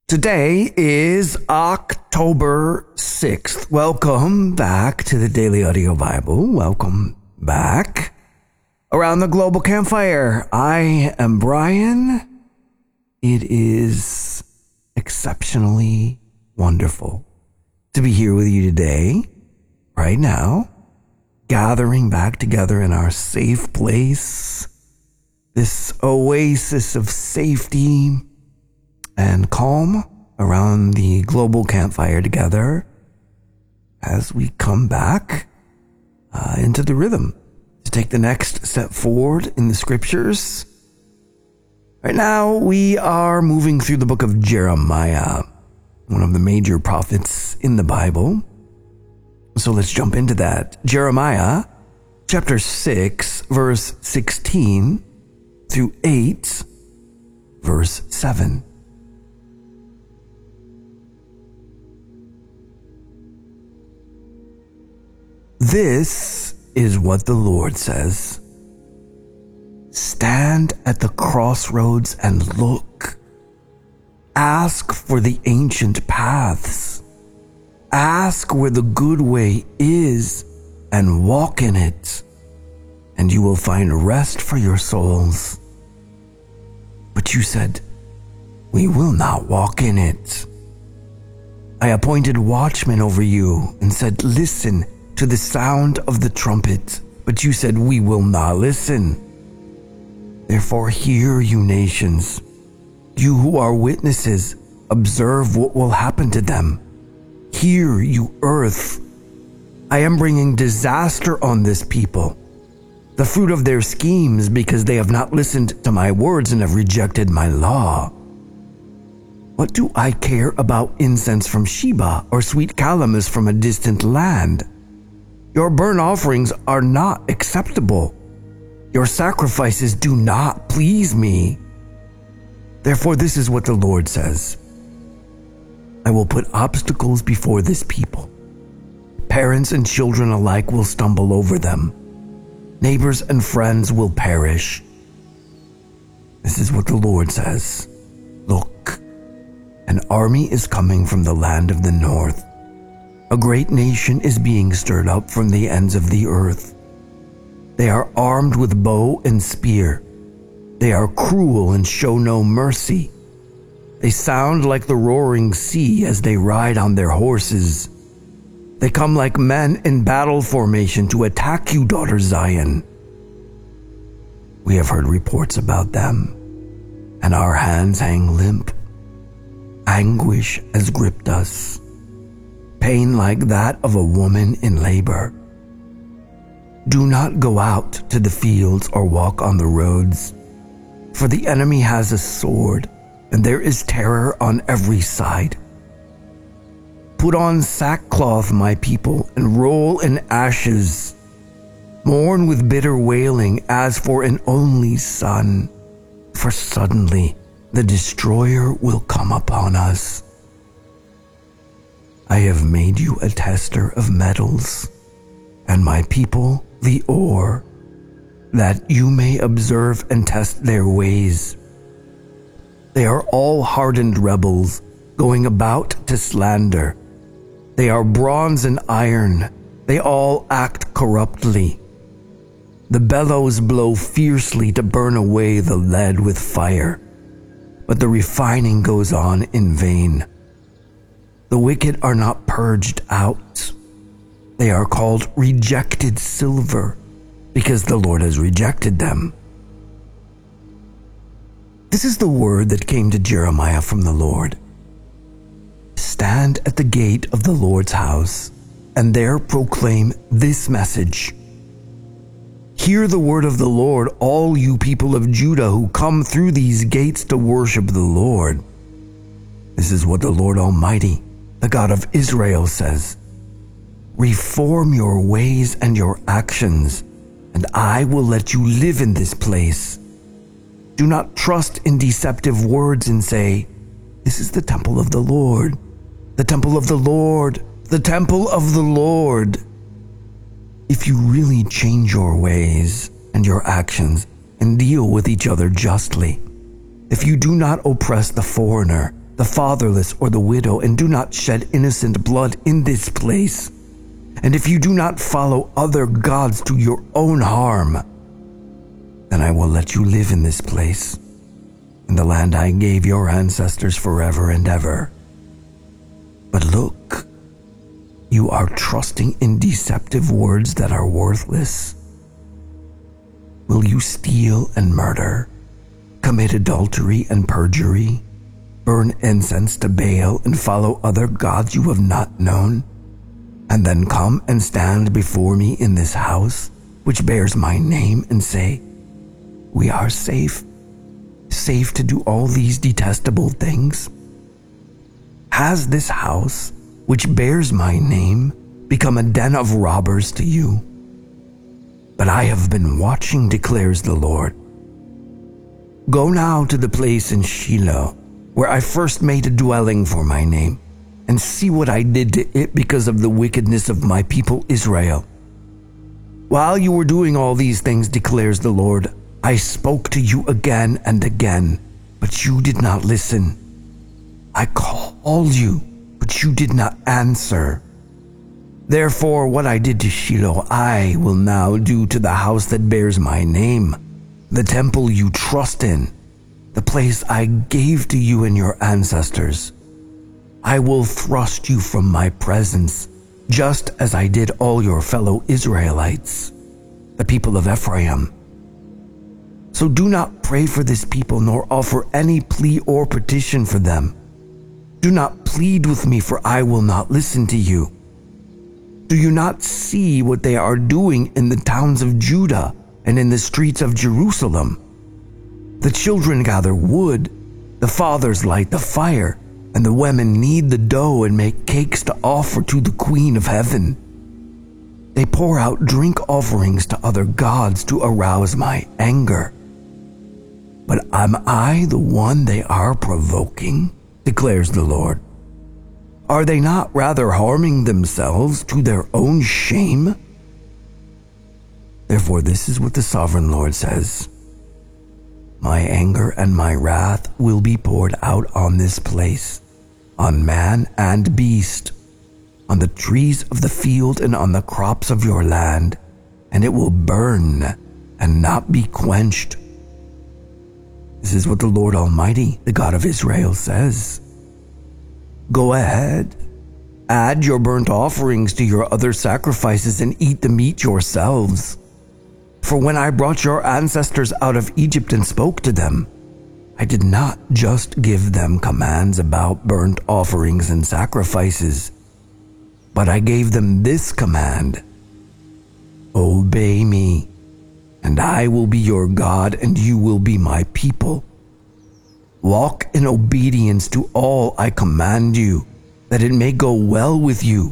Today is October 6th. Welcome back to the Daily Audio Bible. Welcome back around the global campfire. I am Brian. It is exceptionally wonderful to be here with you today, right now, gathering back together in our safe place, this oasis of safety and calm around the global campfire together as we come back into the rhythm to take the next step forward in the scriptures. Right now, we are moving through the book of Jeremiah, one of the major prophets in the Bible. So let's jump into that. Jeremiah chapter 6, verse 16 through 8, verse 7. This is what the Lord says. Stand at the crossroads and look. Ask for the ancient paths. Ask where the good way is and walk in it, and you will find rest for your souls. But you said, we will not walk in it. I appointed watchmen over you and said, listen to the sound of the trumpet, but you said, we will not listen. Therefore hear, you nations, you who are witnesses, observe what will happen to them. Hear, you earth, I am bringing disaster on this people, the fruit of their schemes, because they have not listened to my words and have rejected my law. What do I care about incense from Sheba or sweet calamus from a distant land? Your burnt offerings are not acceptable. Your sacrifices do not please me. Therefore, this is what the Lord says. I will put obstacles before this people. Parents and children alike will stumble over them. Neighbors and friends will perish. This is what the Lord says. Look, an army is coming from the land of the north. A great nation is being stirred up from the ends of the earth. They are armed with bow and spear. They are cruel and show no mercy. They sound like the roaring sea as they ride on their horses. They come like men in battle formation to attack you, daughter Zion. We have heard reports about them, and our hands hang limp. Anguish has gripped us. Pain like that of a woman in labor. Do not go out to the fields or walk on the roads, for the enemy has a sword, and there is terror on every side. Put on sackcloth, my people, and roll in ashes. Mourn with bitter wailing as for an only son, for suddenly the destroyer will come upon us. I have made you a tester of metals, and my people the ore, that you may observe and test their ways. They are all hardened rebels, going about to slander. They are bronze and iron. They all act corruptly. The bellows blow fiercely to burn away the lead with fire, but the refining goes on in vain. The wicked are not purged out. They are called rejected silver, because the Lord has rejected them. This is the word that came to Jeremiah from the Lord. Stand at the gate of the Lord's house, and there proclaim this message. Hear the word of the Lord, all you people of Judah who come through these gates to worship the Lord. This is what the Lord Almighty, the God of Israel, says. Reform your ways and your actions, and I will let you live in this place. Do not trust in deceptive words and say, this is the temple of the Lord, the temple of the Lord, the temple of the Lord. If you really change your ways and your actions and deal with each other justly, if you do not oppress the foreigner the fatherless, or the widow, and do not shed innocent blood in this place, and if you do not follow other gods to your own harm, then I will let you live in this place, in the land I gave your ancestors forever and ever. But look, you are trusting in deceptive words that are worthless. Will you steal and murder, commit adultery and perjury, burn incense to Baal, and follow other gods you have not known, and then come and stand before me in this house, which bears my name, and say, we are safe to do all these detestable things? Has this house, which bears my name, become a den of robbers to you? But I have been watching, declares the Lord. Go now to the place in Shiloh, where I first made a dwelling for my name, and see what I did to it because of the wickedness of my people Israel. While you were doing all these things, declares the Lord, I spoke to you again and again, but you did not listen. I called you, but you did not answer. Therefore, what I did to Shiloh, I will now do to the house that bears my name, the temple you trust in, the place I gave to you and your ancestors. I will thrust you from my presence, just as I did all your fellow Israelites, the people of Ephraim. So do not pray for this people, nor offer any plea or petition for them. Do not plead with me, for I will not listen to you. Do you not see what they are doing in the towns of Judah and in the streets of Jerusalem? The children gather wood, the fathers light the fire, and the women knead the dough and make cakes to offer to the Queen of Heaven. They pour out drink offerings to other gods to arouse my anger. But am I the one they are provoking? Declares the Lord. Are they not rather harming themselves to their own shame? Therefore, this is what the sovereign Lord says. My anger and my wrath will be poured out on this place, on man and beast, on the trees of the field and on the crops of your land, and it will burn and not be quenched. This is what the Lord Almighty, the God of Israel, says. Go ahead, add your burnt offerings to your other sacrifices and eat the meat yourselves. For when I brought your ancestors out of Egypt and spoke to them, I did not just give them commands about burnt offerings and sacrifices, but I gave them this command: obey me, and I will be your God, and you will be my people. Walk in obedience to all I command you, that it may go well with you.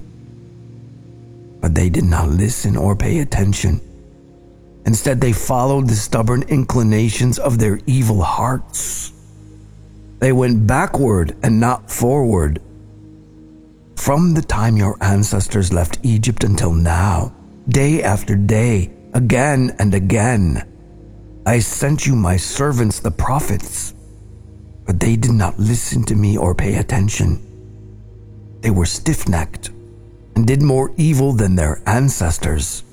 But they did not listen or pay attention. Instead, they followed the stubborn inclinations of their evil hearts. They went backward and not forward. From the time your ancestors left Egypt until now, day after day, again and again, I sent you my servants, the prophets, but they did not listen to me or pay attention. They were stiff-necked and did more evil than their ancestors.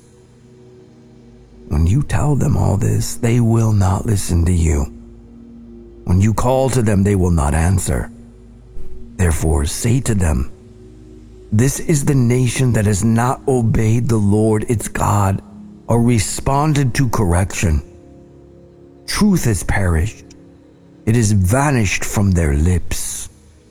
When you tell them all this, they will not listen to you. When you call to them, they will not answer. Therefore, say to them, this is the nation that has not obeyed the Lord its God or responded to correction. Truth has perished. It is vanished from their lips.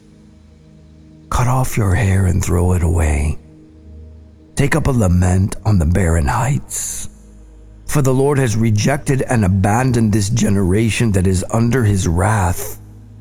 Cut off your hair and throw it away. Take up a lament on the barren heights. For the Lord has rejected and abandoned this generation that is under his wrath.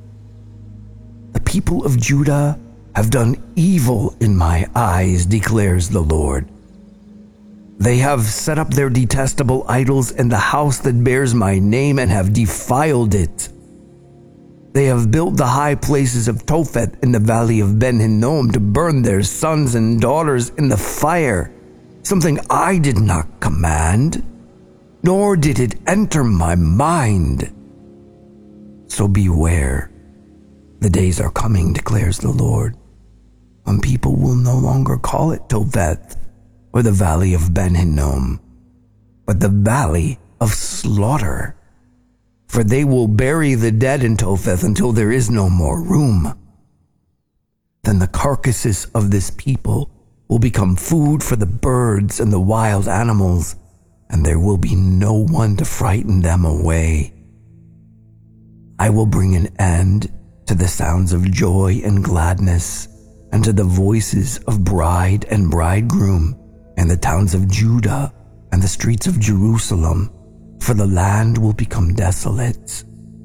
The people of Judah have done evil in my eyes, declares the Lord. They have set up their detestable idols in the house that bears my name and have defiled it. They have built the high places of Topheth in the valley of Ben Hinnom to burn their sons and daughters in the fire, something I did not command, nor did it enter my mind. So beware, The days are coming, declares the Lord, when people will no longer call it Topheth or the valley of Ben Hinnom, but the valley of slaughter. For they will bury the dead in Topheth until there is no more room. Then the carcasses of this people will become food for the birds and the wild animals, and there will be no one to frighten them away. I will bring an end to the sounds of joy and gladness, and to the voices of bride and bridegroom, in the towns of Judah and the streets of Jerusalem, for the land will become desolate.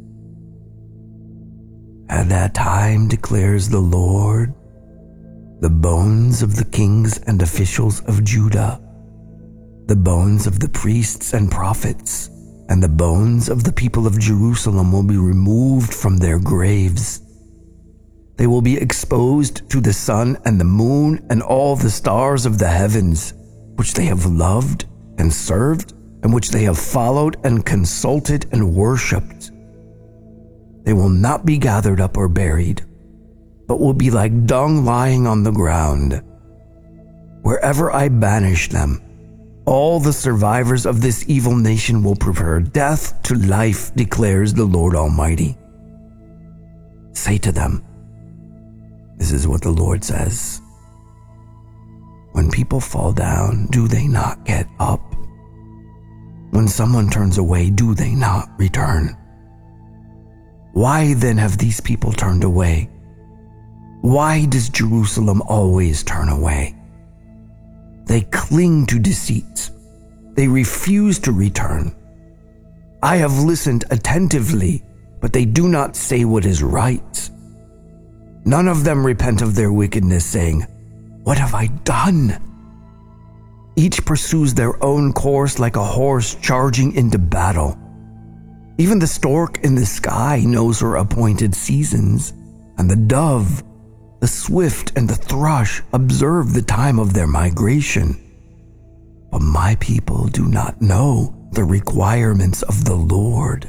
At that time, declares the Lord, the bones of the kings and officials of Judah, the bones of the priests and prophets, and the bones of the people of Jerusalem will be removed from their graves. They will be exposed to the sun and the moon and all the stars of the heavens, which they have loved and served, and which they have followed and consulted and worshipped. They will not be gathered up or buried, but will be like dung lying on the ground. Wherever I banish them, all the survivors of this evil nation will prefer death to life, declares the Lord Almighty. Say to them, this is what the Lord says. When people fall down, do they not get up? When someone turns away, do they not return? Why then have these people turned away? Why does Jerusalem always turn away? They cling to deceit. They refuse to return. I have listened attentively, but they do not say what is right. None of them repent of their wickedness, saying, what have I done? Each pursues their own course like a horse charging into battle. Even the stork in the sky knows her appointed seasons, and the dove, the swift, and the thrush observe the time of their migration. But my people do not know the requirements of the Lord.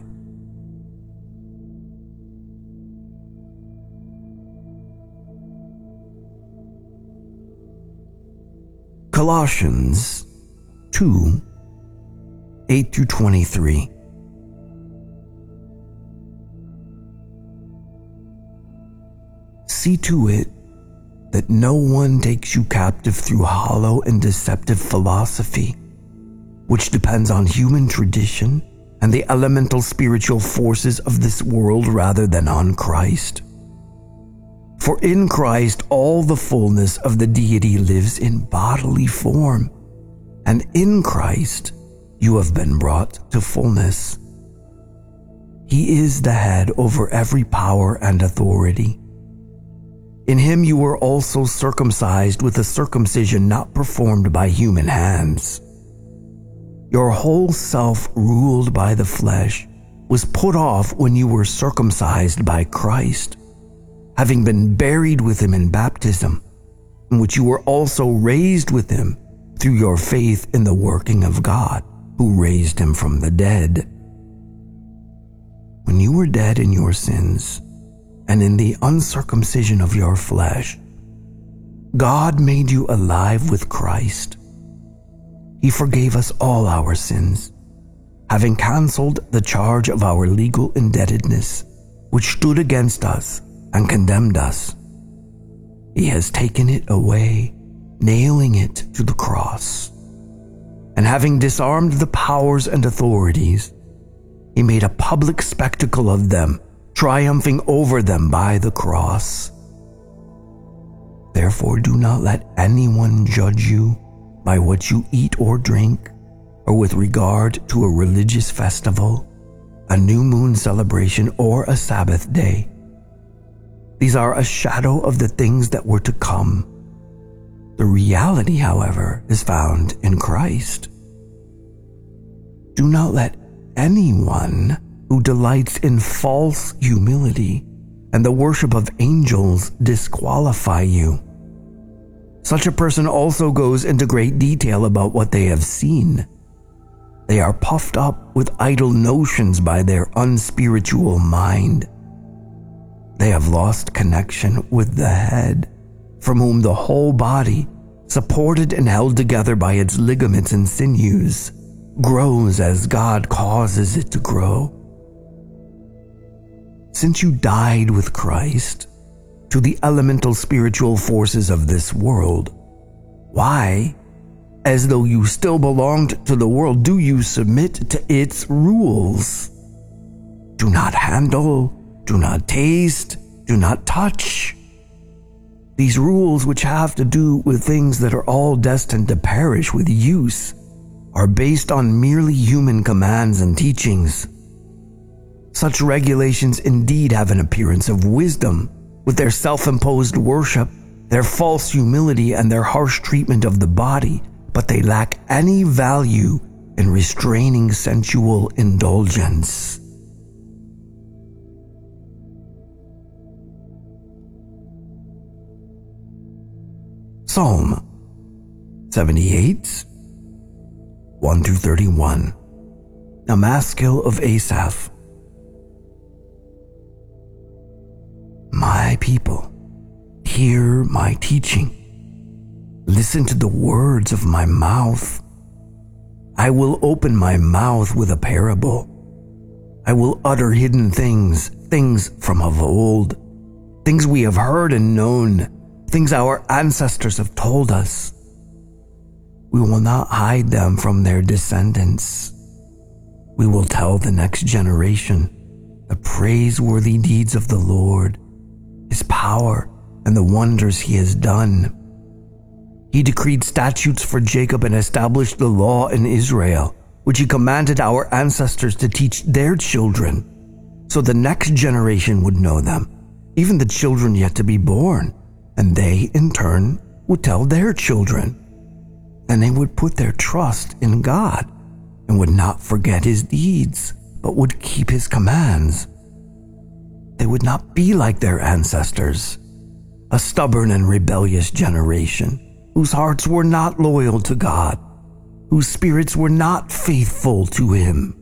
Colossians 2, 8-23. See to it that no one takes you captive through hollow and deceptive philosophy, which depends on human tradition and the elemental spiritual forces of this world rather than on Christ. For in Christ all the fullness of the deity lives in bodily form, and in Christ you have been brought to fullness. He is the head over every power and authority. In him you were also circumcised with a circumcision not performed by human hands. Your whole self, ruled by the flesh, was put off when you were circumcised by Christ, having been buried with him in baptism, in which you were also raised with him through your faith in the working of God, who raised him from the dead. When you were dead in your sins and in the uncircumcision of your flesh, God made you alive with Christ. He forgave us all our sins, having canceled the charge of our legal indebtedness, which stood against us and condemned us. He has taken it away, nailing it to the cross. And having disarmed the powers and authorities, he made a public spectacle of them, triumphing over them by the cross. Therefore, do not let anyone judge you by what you eat or drink, or with regard to a religious festival, a new moon celebration, or a Sabbath day. These are a shadow of the things that were to come. The reality, however, is found in Christ. Do not let anyone who delights in false humility and the worship of angels disqualify you. Such a person also goes into great detail about what they have seen. They are puffed up with idle notions by their unspiritual mind. They have lost connection with the head, from whom the whole body, supported and held together by its ligaments and sinews, grows as God causes it to grow. Since you died with Christ to the elemental spiritual forces of this world, why, as though you still belonged to the world, do you submit to its rules? Do not handle, do not taste, do not touch. These rules, which have to do with things that are all destined to perish with use, are based on merely human commands and teachings. Such regulations indeed have an appearance of wisdom, with their self-imposed worship, their false humility, and their harsh treatment of the body, but they lack any value in restraining sensual indulgence. Psalm 78, 1-31. A Maskil of Asaph. My people, hear my teaching. Listen to the words of my mouth. I will open my mouth with a parable. I will utter hidden things, things from of old, things we have heard and known, things our ancestors have told us. We will not hide them from their descendants. We will tell the next generation the praiseworthy deeds of the Lord, His power, and the wonders He has done. He decreed statutes for Jacob and established the law in Israel, which He commanded our ancestors to teach their children, so the next generation would know them, even the children yet to be born, and they, in turn, would tell their children. Then they would put their trust in God and would not forget His deeds, but would keep His commands. They would not be like their ancestors, a stubborn and rebellious generation, whose hearts were not loyal to God, whose spirits were not faithful to Him.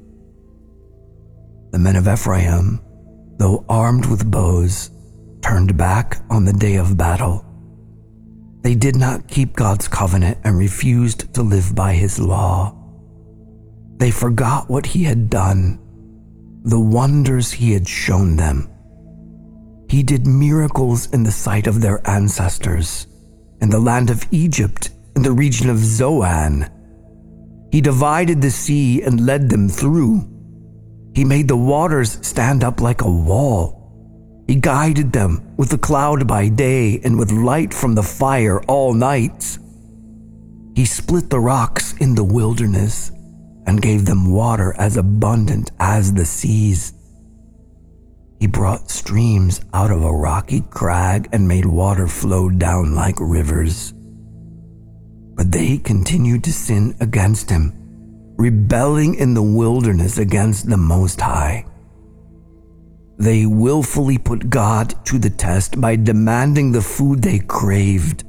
The men of Ephraim, though armed with bows, turned back on the day of battle. They did not keep God's covenant and refused to live by His law. They forgot what He had done, the wonders He had shown them. He did miracles in the sight of their ancestors, in the land of Egypt, in the region of Zoan. He divided the sea and led them through. He made the waters stand up like a wall. He guided them with the cloud by day and with light from the fire all night. He split the rocks in the wilderness and gave them water as abundant as the seas. He brought streams out of a rocky crag and made water flow down like rivers. But they continued to sin against Him, rebelling in the wilderness against the Most High. They willfully put God to the test by demanding the food they craved.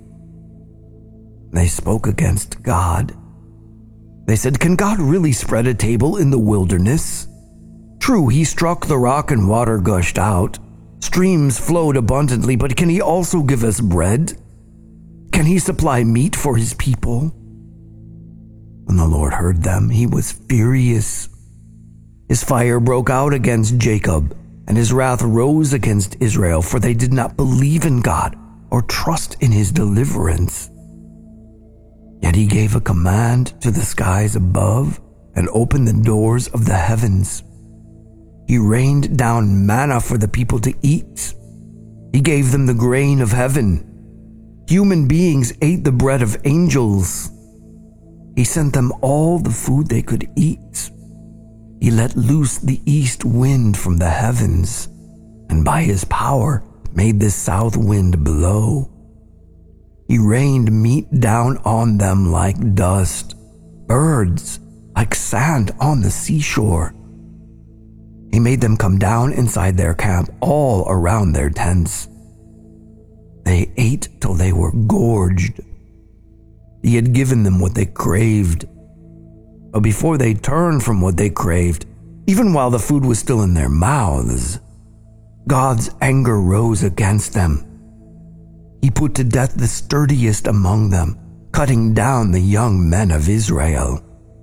They spoke against God. They said, "Can God really spread a table in the wilderness? True, He struck the rock and water gushed out. Streams flowed abundantly, but can He also give us bread? Can He supply meat for His people?" When the Lord heard them, He was furious. His fire broke out against Jacob, and His wrath rose against Israel, for they did not believe in God or trust in His deliverance. Yet He gave a command to the skies above and opened the doors of the heavens. He rained down manna for the people to eat. He gave them the grain of heaven. Human beings ate the bread of angels. He sent them all the food they could eat. He let loose the east wind from the heavens, and by His power made the south wind blow. He rained meat down on them like dust, birds like sand on the seashore. He made them come down inside their camp all around their tents. They ate till they were gorged. He had given them what they craved. But before they turned from what they craved, even while the food was still in their mouths, God's anger rose against them. He put to death the sturdiest among them, cutting down the young men of Israel.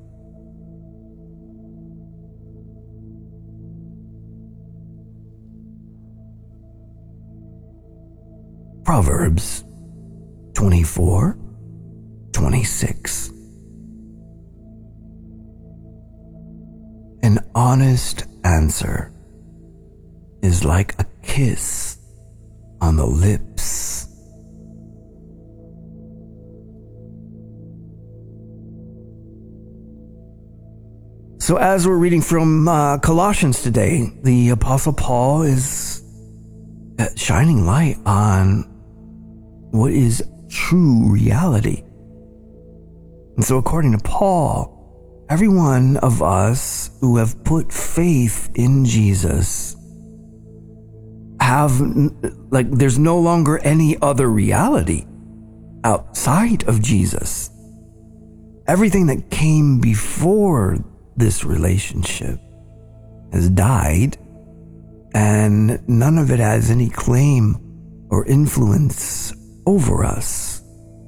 Proverbs 24:26. An honest answer is like a kiss on the lips. So as we're reading from Colossians today, the Apostle Paul is shining light on what is true reality. And so according to Paul, every one of us who have put faith in Jesus there's no longer any other reality outside of Jesus. Everything that came before this relationship has died, and none of it has any claim or influence over us.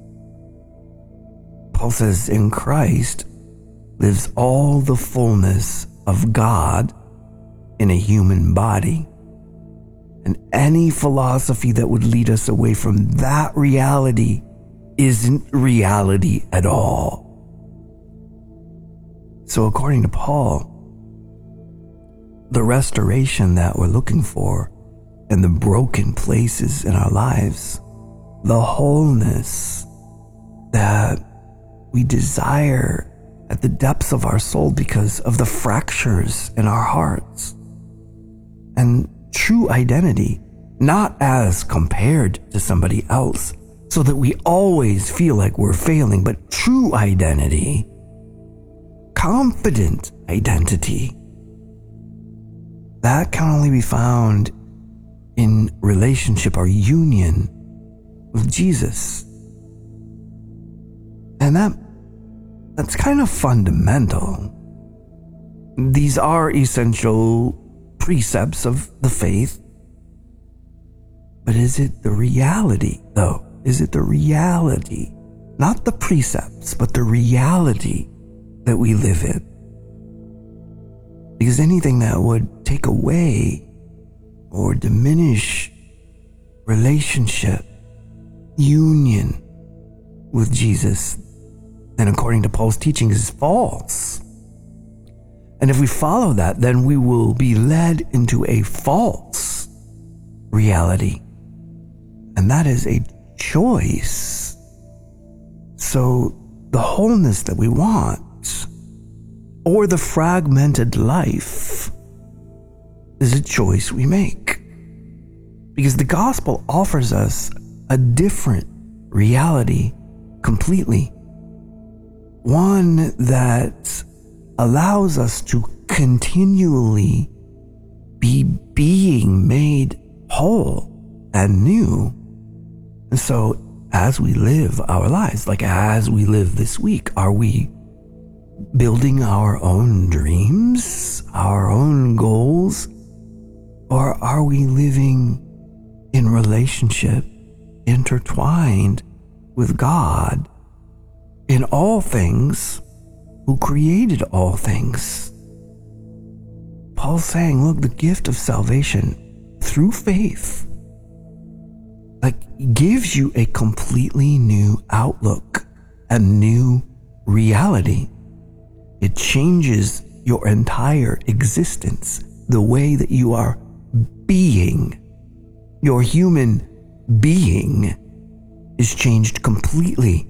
Paul says, in Christ lives all the fullness of God in a human body. And any philosophy that would lead us away from that reality isn't reality at all. So according to Paul, the restoration that we're looking for in the broken places in our lives, the wholeness that we desire at the depths of our soul because of the fractures in our hearts, and true identity, not as compared to somebody else, so that we always feel like we're failing, but true identity, confident identity, that can only be found in relationship or union with Jesus. And that's kind of fundamental. These are essential precepts of the faith. But is it the reality, though? Is it the reality? Not the precepts, but the reality that we live in. Because anything that would take away or diminish relationship, union with Jesus, then according to Paul's teaching, is false. And if we follow that, then we will be led into a false reality. And that is a choice. So the wholeness that we want, or the fragmented life, is a choice we make. Because the gospel offers us a different reality completely. One that allows us to continually be being made whole and new. And so as we live our lives, like as we live this week, are we building our own dreams, our own goals, or are we living in relationship, intertwined with God in all things, who created all things? Paul's saying, look, the gift of salvation through faith, gives you a completely new outlook, a new reality. It changes your entire existence, the way that you are being. Your human being is changed completely.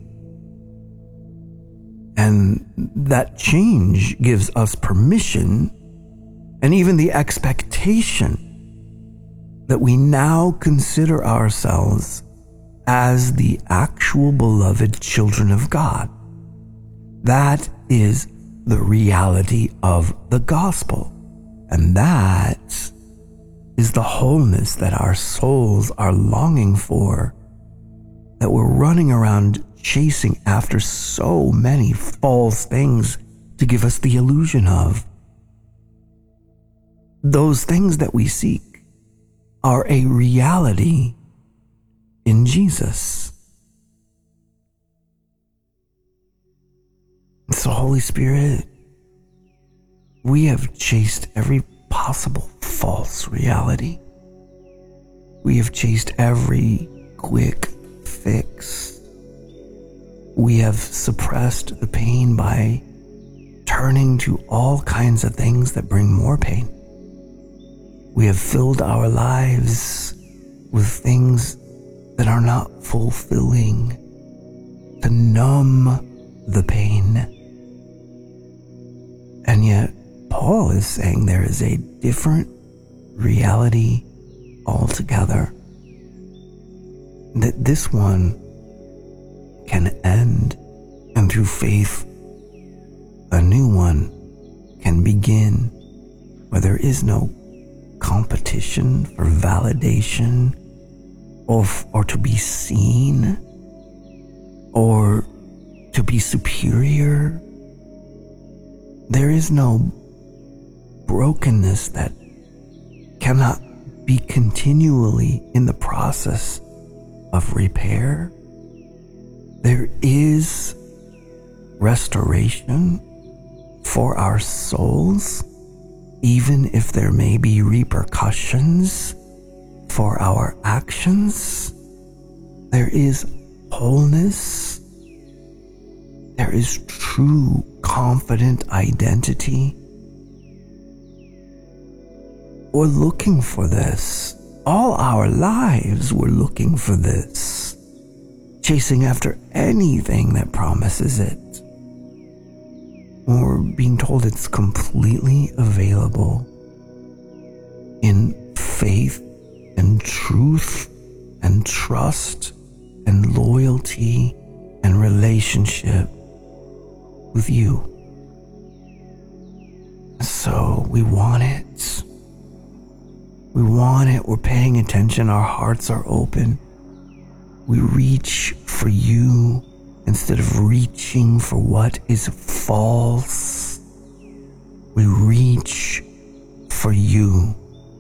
And that change gives us permission and even the expectation that we now consider ourselves as the actual beloved children of God. That is the reality of the gospel. And that is the wholeness that our souls are longing for, that we're running around chasing after so many false things to give us the illusion of. Those things that we seek are a reality in Jesus. So, Holy Spirit, we have chased every possible false reality. We have chased every quick fix. We have suppressed the pain by turning to all kinds of things that bring more pain. We have filled our lives with things that are not fulfilling to numb the pain. And yet, Paul is saying there is a different reality altogether. That this one can end, and through faith, a new one can begin, where there is no competition for validation or to be seen or to be superior. There is no brokenness that cannot be continually in the process of repair. There is restoration for our souls, even if there may be repercussions for our actions. There is wholeness. There is true, confident identity. We're looking for this. All our lives we're looking for this, chasing after anything that promises it. We're being told it's completely available in faith and truth and trust and loyalty and relationship with you. So we want it. We want it. We're paying attention. Our hearts are open. We reach for you instead of reaching for what is false. We reach for you.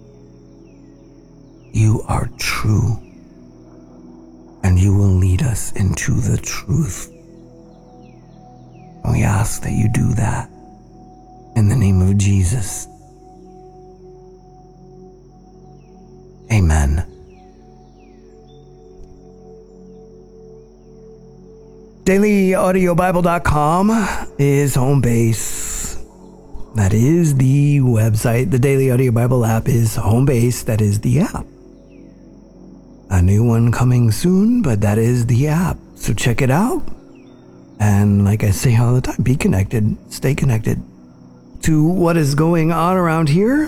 You are true, and you will lead us into the truth. And we ask that you do that in the name of Jesus. Amen. DailyAudioBible.com is home base. That is the website. The Daily Audio Bible app is home base. That is the app. A new one coming soon, but that is the app. So check it out. And like I say all the time, be connected, stay connected to what is going on around here.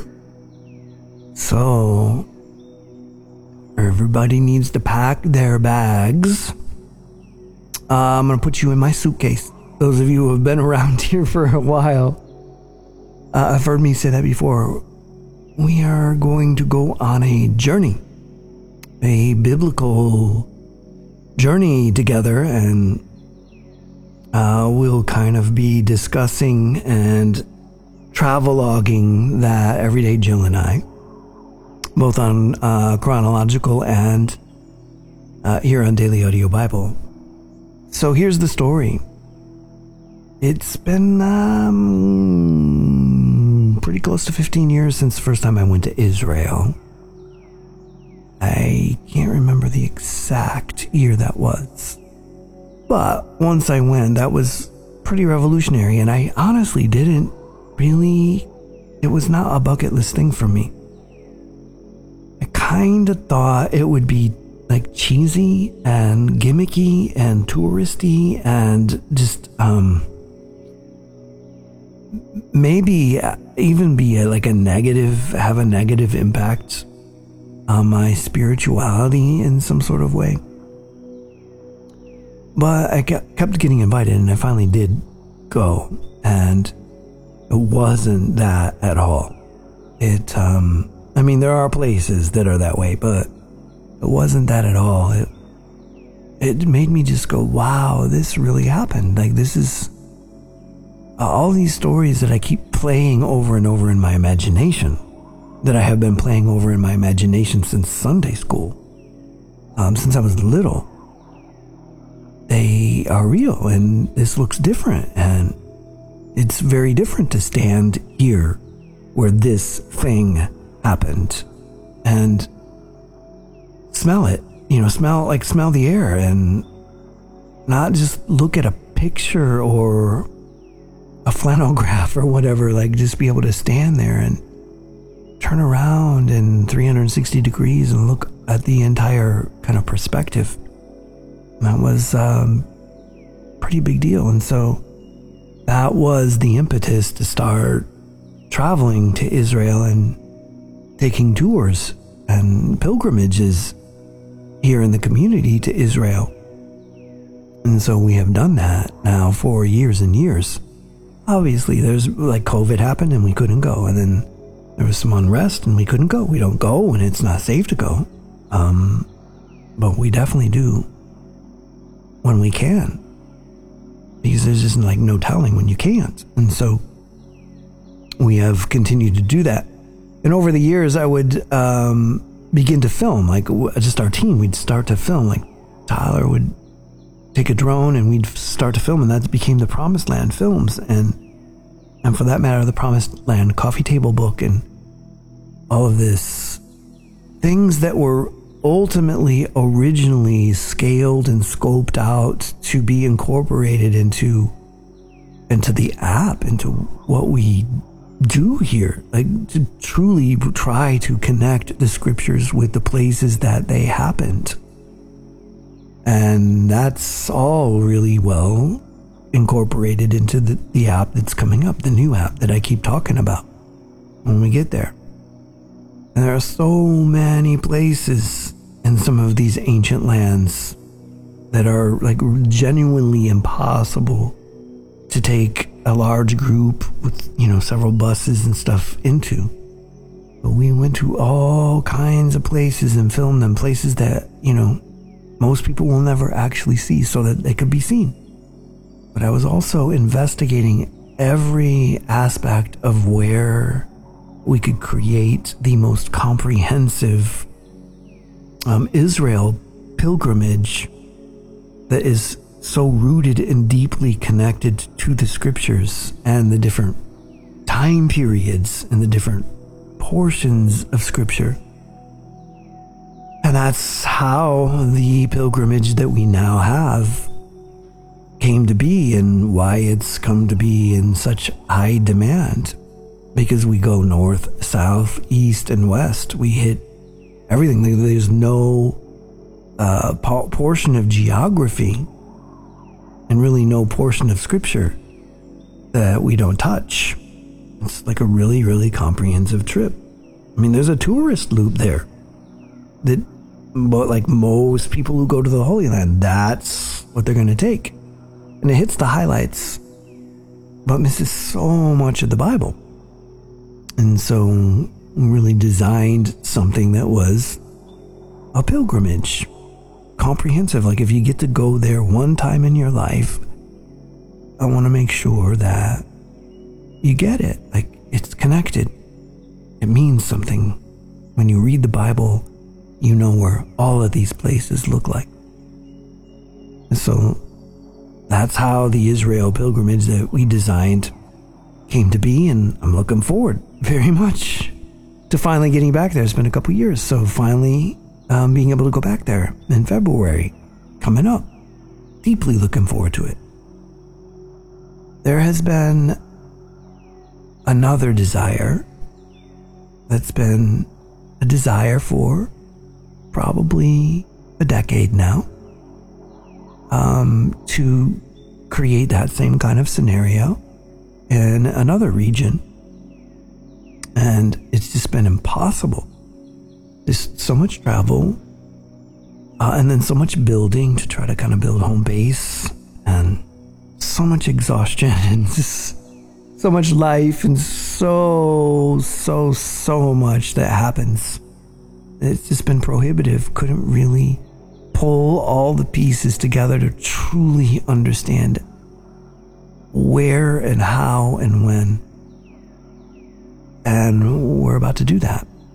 So everybody needs to pack their bags. I'm going to put you in my suitcase. Those of you who have been around here for a while have heard me say that before. We are going to go on a journey, a biblical journey together, and we'll kind of be discussing and traveloguing that every day, Jill and I, both on chronological and here on Daily Audio Bible. So here's the story. It's been pretty close to 15 years since the first time I went to Israel. I can't remember the exact year that was. But once I went, that was pretty revolutionary, and I honestly didn't really, it was not a bucket list thing for me. I kind of thought it would be like cheesy and gimmicky and touristy and just maybe even be have a negative impact on my spirituality in some sort of way. But I kept getting invited, and I finally did go, and it wasn't that at all. I mean, there are places that are that way, but it wasn't that at all. It made me just go, wow, this really happened. Like, this is all these stories that I keep playing over and over in my imagination. that I have been playing over in my imagination since Sunday school, since I was little, they are real, and this looks different, and it's very different to stand here where this thing happened and smell it, smell the air, and not just look at a picture or a flannel graph or whatever, like just be able to stand there and turn around in 360 degrees and look at the entire kind of perspective. That was a pretty big deal. And so that was the impetus to start traveling to Israel and taking tours and pilgrimages here in the community to Israel. And so we have done that now for years and years. Obviously, there's like COVID happened and we couldn't go. And then there was some unrest and we couldn't go. We don't go when it's not safe to go. But we definitely do when we can. Because there's just like no telling when you can't. And so we have continued to do that. And over the years, I would begin to film. Like just our team, we'd start to film. Like Tyler would take a drone and we'd start to film, and that became the Promised Land Films, and for that matter, the Promised Land Coffee Table Book, and all of this things that were ultimately originally scaled and scoped out to be incorporated into the app, into what we do here, like to truly try to connect the scriptures with the places that they happened. And that's all really well incorporated into the app that's coming up, the new app that I keep talking about when we get there. And there are so many places in some of these ancient lands that are like genuinely impossible to take a large group with, several buses and stuff into. But we went to all kinds of places and filmed them, places that, most people will never actually see, so that they could be seen. But I was also investigating every aspect of where we could create the most comprehensive Israel pilgrimage that is so rooted and deeply connected to the scriptures and the different time periods and the different portions of scripture. And that's how the pilgrimage that we now have came to be, and why it's come to be in such high demand. Because we go north, south, east, and west. We hit everything. There's no portion of geography and really no portion of scripture that we don't touch. It's like a really, really comprehensive trip. I mean, there's a tourist loop there that, but like most people who go to the Holy Land, that's what they're going to take. And it hits the highlights, but misses so much of the Bible. And so we really designed something that was a pilgrimage, comprehensive. Like if you get to go there one time in your life, I want to make sure that you get it. Like it's connected. It means something. When you read the Bible, you know where all of these places look like. And so that's how the Israel pilgrimage that we designed came to be, and I'm looking forward very much to finally getting back there. It's been a couple years, so finally being able to go back there in February, coming up. Deeply looking forward to it. There has been another desire that's been a desire for probably a decade now, to create that same kind of scenario in another region. And it's just been impossible. There's so much travel, and then so much building to try to kind of build home base, and so much exhaustion, and just so much life, and so much that happens. It's just been prohibitive. Couldn't really pull all the pieces together to truly understand where and how and when. And we're about to do that.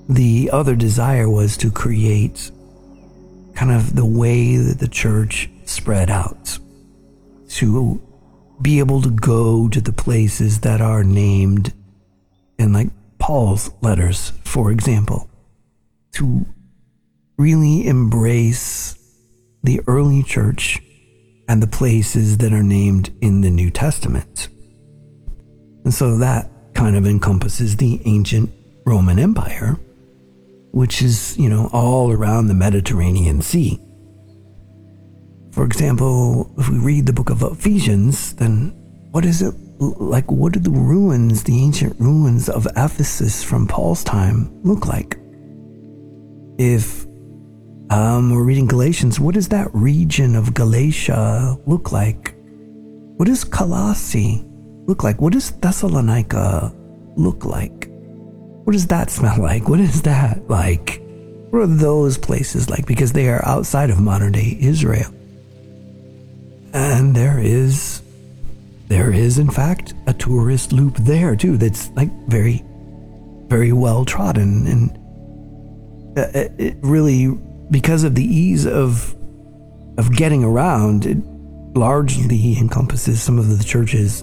the other desire was to create kind of the way that the church spread out, to be able to go to the places that are named in like Paul's letters, for example, to really embrace the early church and the places that are named in the New Testament. And so that kind of encompasses the ancient Roman Empire, which is, all around the Mediterranean Sea. For example, if we read the book of Ephesians, then what is it like? What do the ancient ruins of Ephesus from Paul's time look like? If we're reading Galatians, what does that region of Galatia look like? What does Colossae look like? What does Thessalonica look like? What does that smell like? What is that like? What are those places like? Because they are outside of modern day Israel. And there is in fact a tourist loop there too that's like very, very well trodden. And it really, because of the ease of getting around, it largely encompasses some of the churches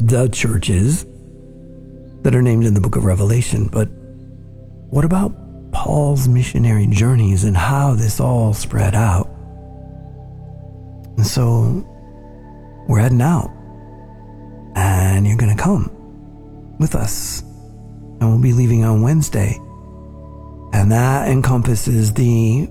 that are named in the book of Revelation. But what about Paul's missionary journeys and how this all spread out? And so we're heading out, and you're going to come with us, and we'll be leaving on Wednesday. And that encompasses these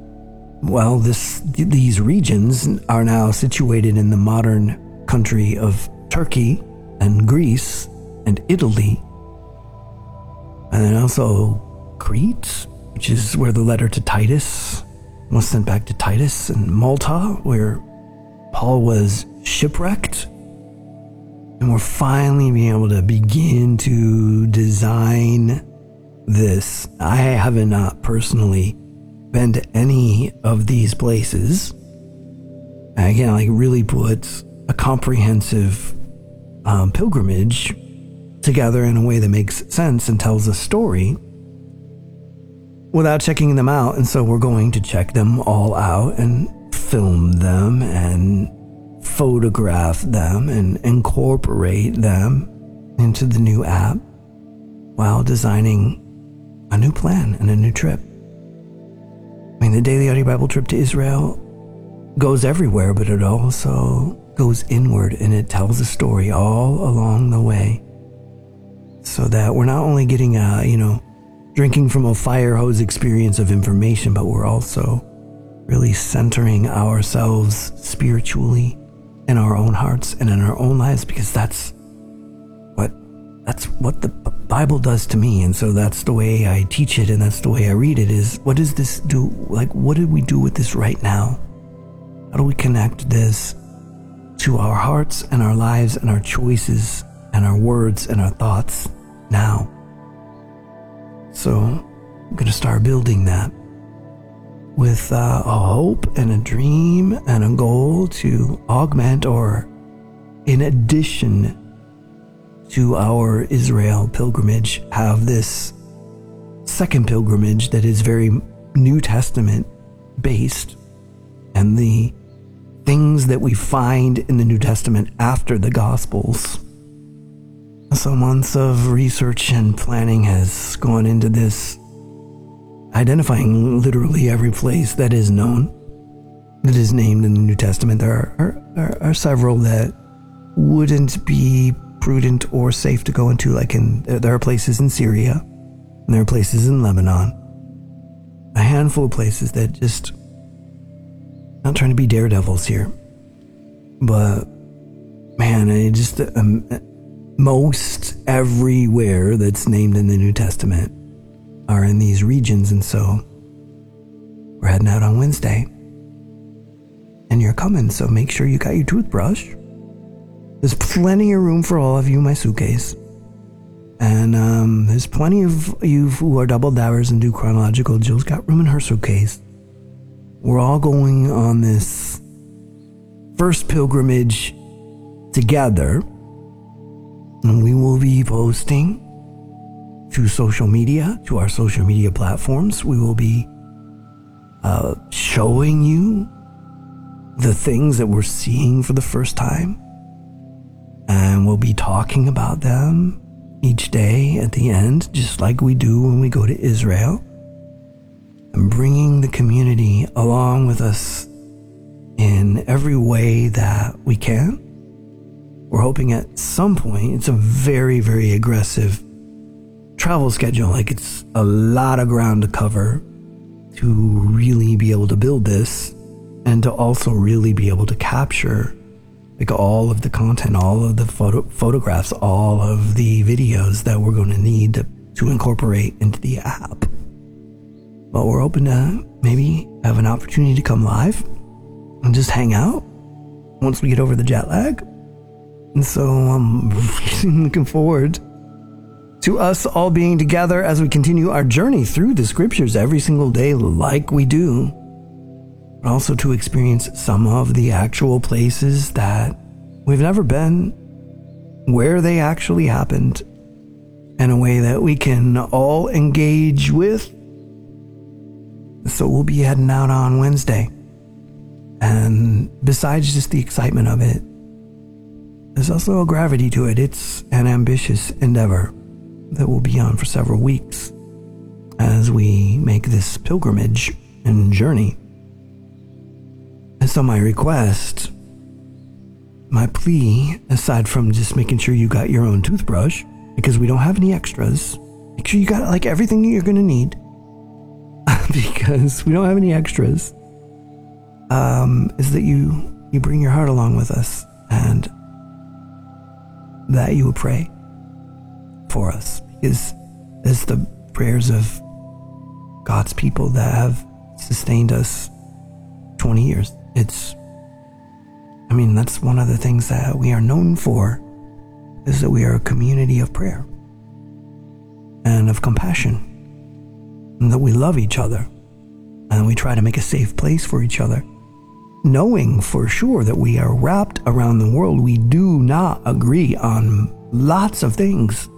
regions are now situated in the modern country of Turkey and Greece and Italy, and then also Crete, which is where the letter to Titus was sent back to Titus, and Malta, where Paul was shipwrecked. And we're finally being able to begin to design this. I have not personally been to any of these places. And again, really put a comprehensive pilgrimage together in a way that makes sense and tells a story without checking them out. And so we're going to check them all out and film them and photograph them and incorporate them into the new app while designing a new plan and a new trip. The Daily Audio Bible Trip to Israel goes everywhere, but it also goes inward, and it tells a story all along the way, so that we're not only getting drinking from a fire hose experience of information, but we're also really centering ourselves spiritually in our own hearts and in our own lives, because that's what the Bible does to me. And so that's the way I teach it, and that's the way I read it, is what does this do? What do we do with this right now? How do we connect this to our hearts and our lives and our choices and our words and our thoughts now? So I'm going to start building that with a hope and a dream and a goal to augment, or in addition to our Israel pilgrimage, have this second pilgrimage that is very New Testament based, and the things that we find in the New Testament after the Gospels. So months of research and planning has gone into this, identifying literally every place that is known, that is named in the New Testament. There are several that wouldn't be prudent or safe to go into, there are places in Syria, and there are places in Lebanon, a handful of places that just, not trying to be daredevils here, but man, most everywhere that's named in the New Testament are in these regions. And so we're heading out on Wednesday, and you're coming, so make sure you got your toothbrush. There's plenty of room for all of you in my suitcase, and there's plenty of you who are double dabbers and do chronological. Jill's got room in her suitcase. We're all going on this first pilgrimage together, and we will be posting to social media, to our social media platforms. We will be showing you the things that we're seeing for the first time. And we'll be talking about them each day at the end, just like we do when we go to Israel. And bringing the community along with us in every way that we can. We're hoping at some point, it's a very, very aggressive travel schedule. Like, it's a lot of ground to cover to really be able to build this and to also really be able to capture like all of the content, all of the photographs, all of the videos that we're going to need to incorporate into the app. But we're hoping to maybe have an opportunity to come live and just hang out once we get over the jet lag. And so I'm really looking forward to us all being together as we continue our journey through the scriptures every single day like we do. But also to experience some of the actual places that we've never been, where they actually happened, in a way that we can all engage with. So we'll be heading out on Wednesday. And besides just the excitement of it, there's also a gravity to it. It's an ambitious endeavor that will be on for several weeks as we make this pilgrimage and journey. And so my request, my plea, aside from just making sure you got your own toothbrush, because we don't have any extras, make sure you got like everything you're going to need, because we don't have any extras, is that you bring your heart along with us and that you would pray for us, because it's the prayers of God's people that have sustained us 20 years. That's one of the things that we are known for, is that we are a community of prayer and of compassion, and that we love each other and we try to make a safe place for each other, knowing for sure that we are wrapped around the world. We do not agree on lots of things,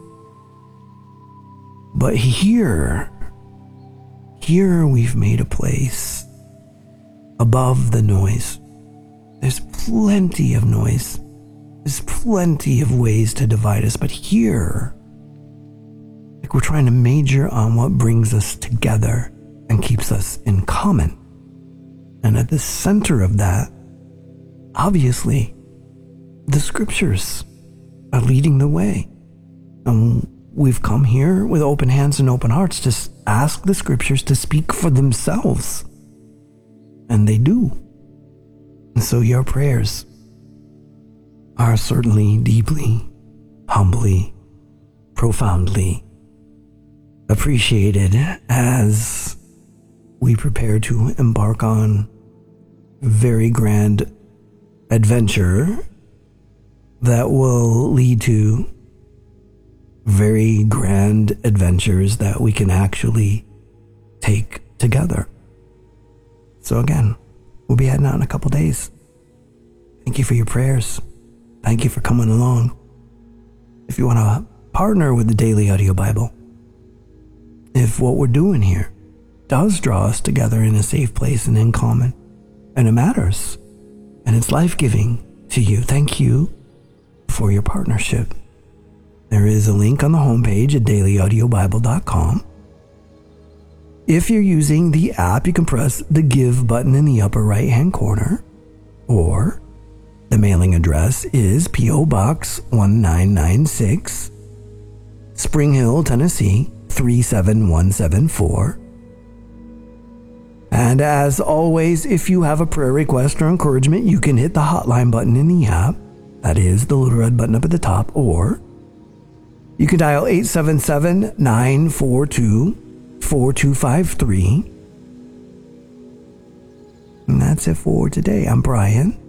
but here we've made a place above the noise. There's plenty of noise. There's plenty of ways to divide us, but here, like, we're trying to major on what brings us together and keeps us in common. And at the center of that, obviously, the scriptures are leading the way. And we've come here with open hands and open hearts to ask the scriptures to speak for themselves. And they do. And so your prayers are certainly deeply, humbly, profoundly appreciated as we prepare to embark on a very grand adventure that will lead to very grand adventures that we can actually take together. So again, we'll be heading out in a couple days. Thank you for your prayers. Thank you for coming along. If you want to partner with the Daily Audio Bible, if what we're doing here does draw us together in a safe place and in common, and it matters, and it's life-giving to you, thank you for your partnership. There is a link on the homepage at dailyaudiobible.com. If you're using the app, you can press the Give button in the upper right-hand corner, or the mailing address is P.O. Box 1996, Spring Hill, Tennessee 37174. And as always, if you have a prayer request or encouragement, you can hit the hotline button in the app. That is the little red button up at the top, or you can dial 877-942-4253. And that's it for today. I'm Brian.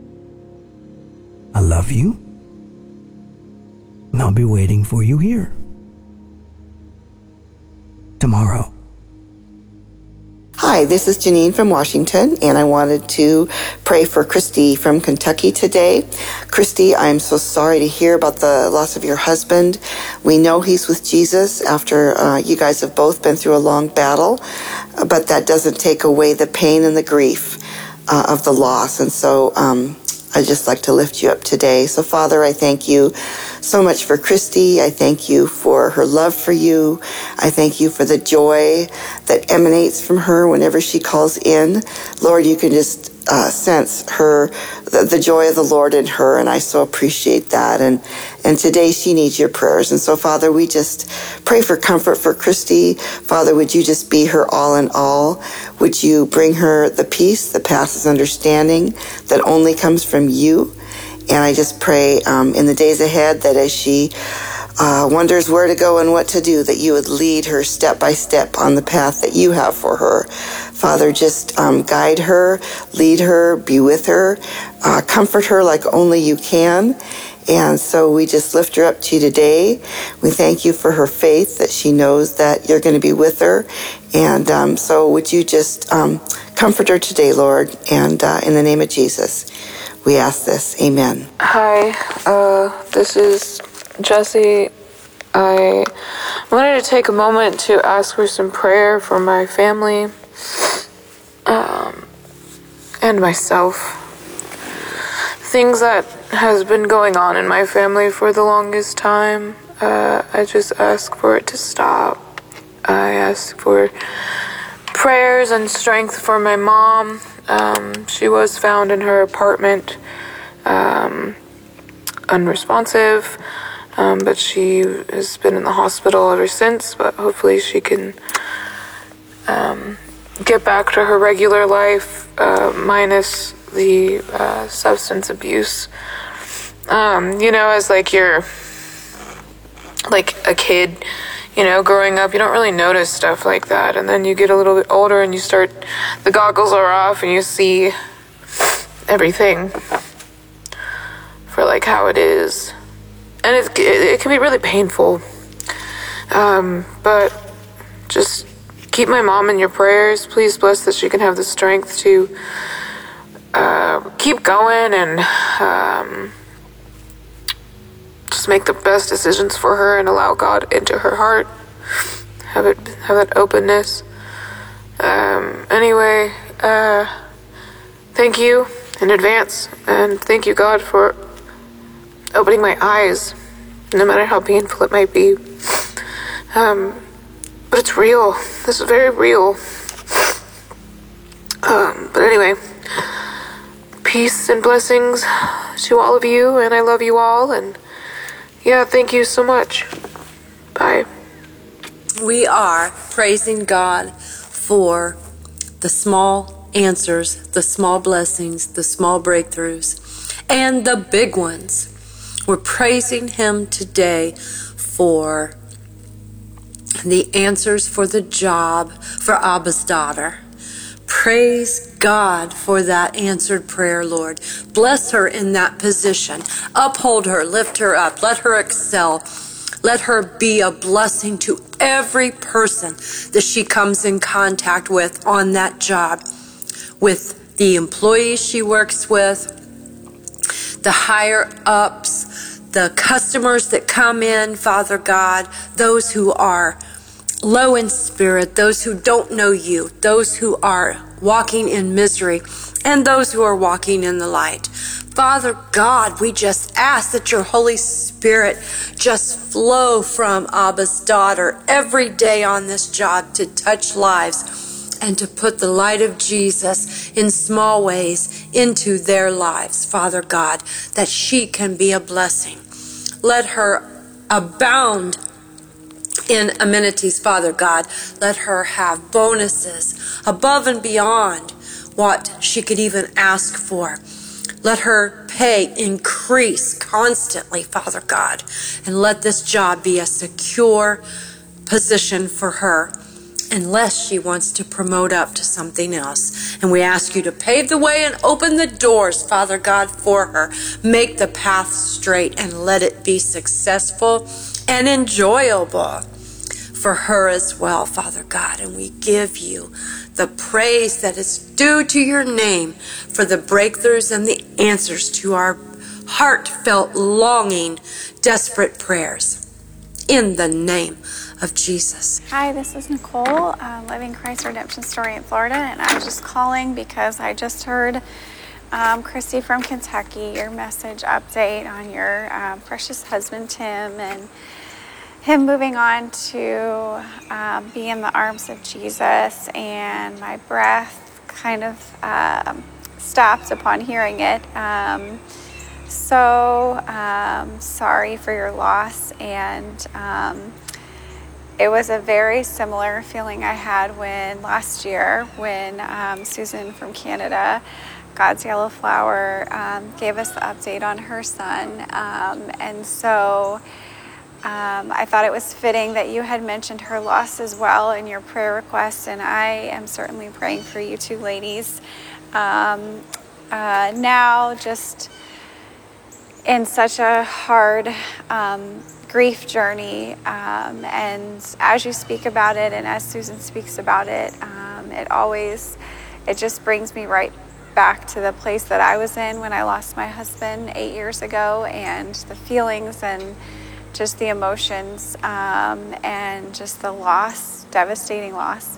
I love you. And I'll be waiting for you here tomorrow. Hi. Hi, this is Janine from Washington, and I wanted to pray for Christy from Kentucky today. Christy, I'm so sorry to hear about the loss of your husband. We know he's with Jesus after you guys have both been through a long battle, but that doesn't take away the pain and the grief of the loss. And so I'd just like to lift you up today. So, Father, I thank you so much for Christy. I thank you for her love for you. I thank you for the joy that emanates from her whenever she calls in. Lord, you can just sense the joy of the Lord in her, and I so appreciate that. And today she needs your prayers. And so, Father, we just pray for comfort for Christy. Father, would you just be her all in all? Would you bring her the peace that passes understanding that only comes from you? And I just pray in the days ahead that as she wonders where to go and what to do, that you would lead her step by step on the path that you have for her. Father, just guide her, lead her, be with her, comfort her like only you can. And so we just lift her up to you today. We thank you for her faith, that she knows that you're going to be with her. And so would you just comfort her today, Lord, and in the name of Jesus, we ask this. Amen. Hi, this is Jesse. I wanted to take a moment to ask for some prayer for my family and myself. Things that has been going on in my family for the longest time. I just ask for it to stop. I ask for prayers and strength for my mom. She was found in her apartment, unresponsive, but she has been in the hospital ever since, but hopefully she can get back to her regular life, minus the substance abuse. As you're like a kid, growing up, you don't really notice stuff like that. And then you get a little bit older and the goggles are off and you see everything for like how it is. And it can be really painful. But just keep my mom in your prayers. Please bless that she can have the strength to keep going and just make the best decisions for her and allow God into her heart. Have that openness. Anyway, thank you in advance, and thank you, God, for opening my eyes, no matter how painful it might be. But it's real. This is very real. But anyway, peace and blessings to all of you, and I love you all, and yeah, thank you so much. Bye. We are praising God for the small answers, the small blessings, the small breakthroughs, and the big ones. We're praising Him today for the answers for the job for Abba's daughter. Praise God for that answered prayer, Lord. Bless her in that position. Uphold her, lift her up, let her excel. Let her be a blessing to every person that she comes in contact with on that job, with the employees she works with, the higher ups, the customers that come in, Father God, those who are low in spirit, those who don't know you, those who are walking in misery, and those who are walking in the light. Father God, we just ask that your Holy Spirit just flow from Abba's daughter every day on this job to touch lives and to put the light of Jesus in small ways into their lives, Father God, that she can be a blessing. Let her abound in amenities, Father God. Let her have bonuses above and beyond what she could even ask for. Let her pay increase constantly, Father God, and let this job be a secure position for her, unless she wants to promote up to something else. And we ask you to pave the way and open the doors, Father God, for her. Make the path straight and let it be successful and enjoyable for her as well, Father God. And we give you the praise that is due to your name for the breakthroughs and the answers to our heartfelt, longing, desperate prayers. In the name of Jesus. Hi, this is Nicole, Living Christ Redemption Story in Florida, and I'm just calling because I just heard Christy from Kentucky, your message update on your precious husband Tim and him moving on to be in the arms of Jesus, and my breath kind of stopped upon hearing it. Sorry for your loss, and it was a very similar feeling I had when last year when Susan from Canada, God's Yellow Flower, gave us the update on her son, I thought it was fitting that you had mentioned her loss as well in your prayer request, and I am certainly praying for you two ladies. Now, just in such a hard grief journey, and as you speak about it, and as Susan speaks about it, it just brings me right back to the place that I was in when I lost my husband 8 years ago, and the feelings and just the emotions, and just the loss, devastating loss.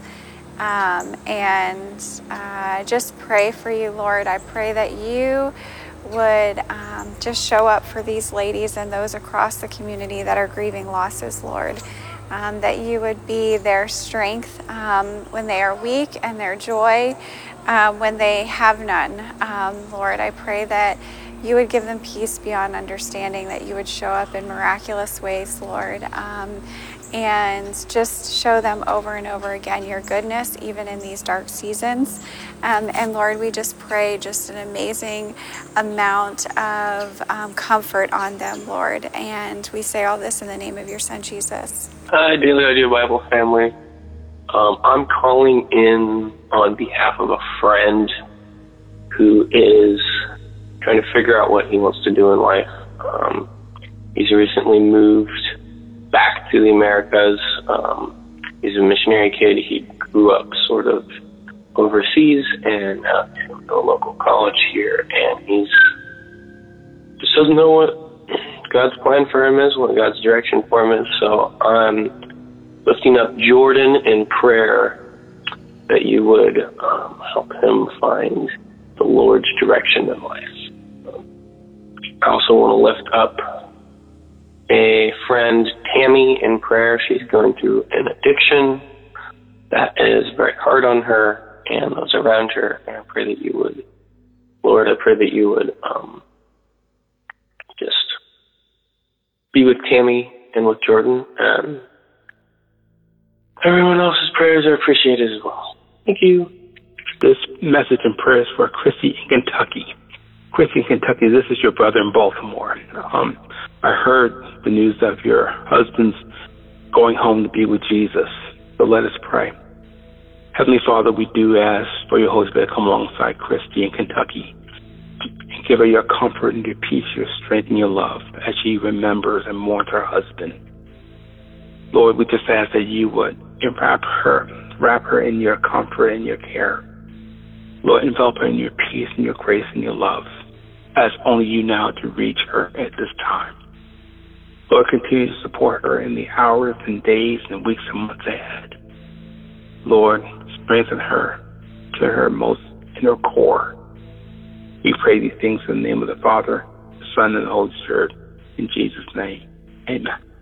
Just pray for you, Lord. I pray that you would just show up for these ladies and those across the community that are grieving losses, Lord. That you would be their strength when they are weak, and their joy when they have none. Lord, I pray that you would give them peace beyond understanding, that you would show up in miraculous ways, Lord, and just show them over and over again your goodness, even in these dark seasons. And Lord, we just pray just an amazing amount of comfort on them, Lord. And we say all this in the name of your Son, Jesus. Hi, Daily Audio Bible family. I'm calling in on behalf of a friend who is trying to figure out what he wants to do in life. He's recently moved back to the Americas. He's a missionary kid. He grew up sort of overseas and to a local college here, and he's just doesn't know what God's plan for him is, what God's direction for him is. So I'm lifting up Jordan in prayer that you would help him find the Lord's direction in life. I also want to lift up a friend, Tammy, in prayer. She's going through an addiction that is very hard on her and those around her. And I pray that you would, Lord, just be with Tammy and with Jordan. And everyone else's prayers are appreciated as well. Thank you. This message and prayers for Christy in Kentucky. Christy in Kentucky, this is your brother in Baltimore. I heard the news of your husband's going home to be with Jesus. So let us pray. Heavenly Father, we do ask for your Holy Spirit to come alongside Christy in Kentucky and give her your comfort and your peace, your strength and your love as she remembers and mourns her husband. Lord, we just ask that you would wrap her in your comfort and your care. Lord, envelop her in your peace and your grace and your love. Ask only you now to reach her at this time. Lord, continue to support her in the hours and days and weeks and months ahead. Lord, strengthen her to her most inner core. We pray these things in the name of the Father, the Son, and the Holy Spirit. In Jesus' name, amen.